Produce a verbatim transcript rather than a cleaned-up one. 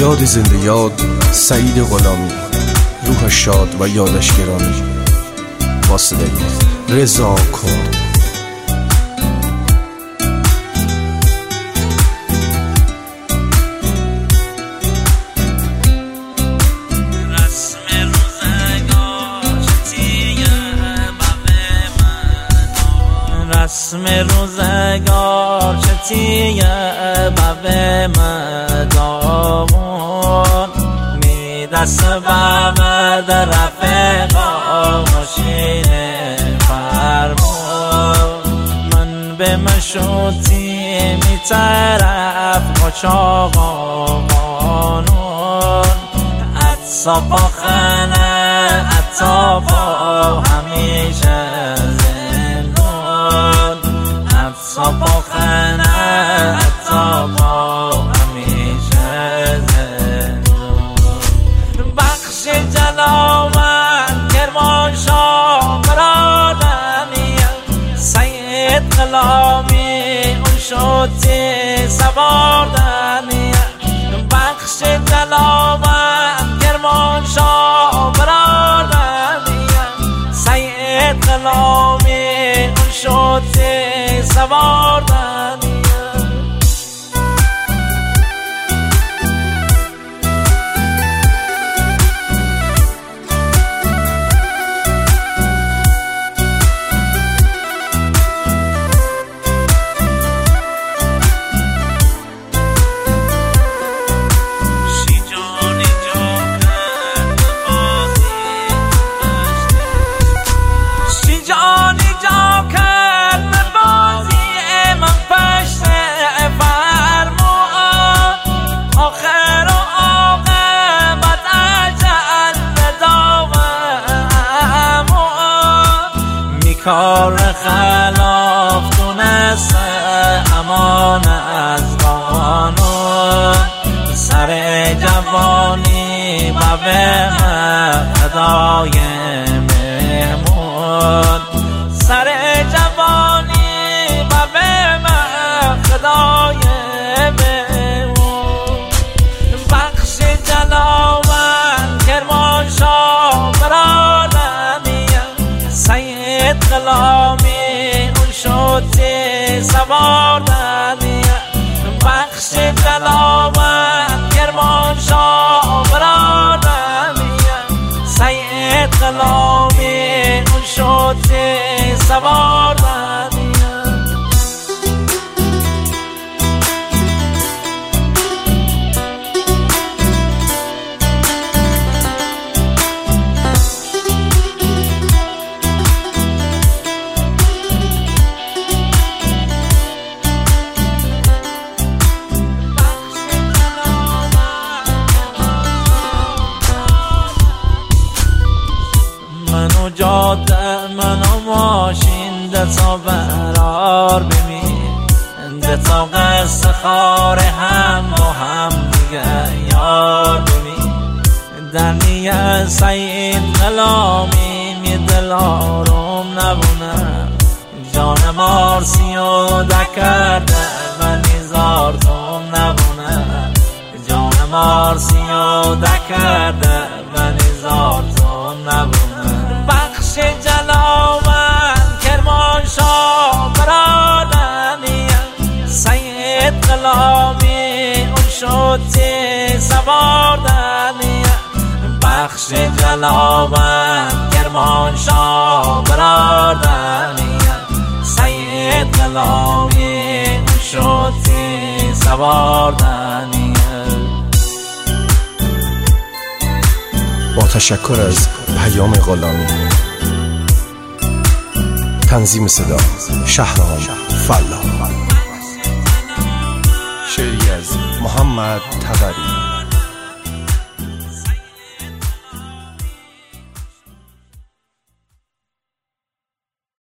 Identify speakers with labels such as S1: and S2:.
S1: یاد زنده یاد سعید غلامی، روحش شاد و یادش گرامی. واسطه رضا کرد.
S2: رسم روزگار چه تیه ببه مدامون می دست ببه در رفقا ماشین فرمون من به مشوتی می طرف قچاقا قانون اتصاپا خنه اتصاپا همیشه صبا خنه اتابا همیشه زندون بخش جلامت کرمانشاه برادریم سید غلامی اون شدی سواردنیم بخش جلامت کرمانشاه برادریم سید غلامی اون شدی سواردنیم کار خلاف تونست امان از قانون سر جوانی و به مقدای مهمون سر جوانی و به مقدای مهمون بخش جلامت کرمانشاه برادریم سید غلامی اون شدی سواردنیم بخش جلامت کرمانشاه برادریم سید غلامی اون شدی سواردنیم منو جاده منو ماشین دتا برار ببین دتا قصه خار هم و هم دیگه یار ببین در نیه سید غلامی می دل آروم نبونه جان مارسی و دکرده و نیزار توم نبونه جان مارسی و دکرده و نیزار توم نبونه بخش جلامت کرمانشاه برادریم سید غلامی اون شدی سواردنیم بخش جلامت کرمانشاه برادریم سید غلامی اون شدی سواردنیم.
S1: با تشکر از پیام غلامی. تنظیم صدا شهرام فلاح. شعری از محمد طبری.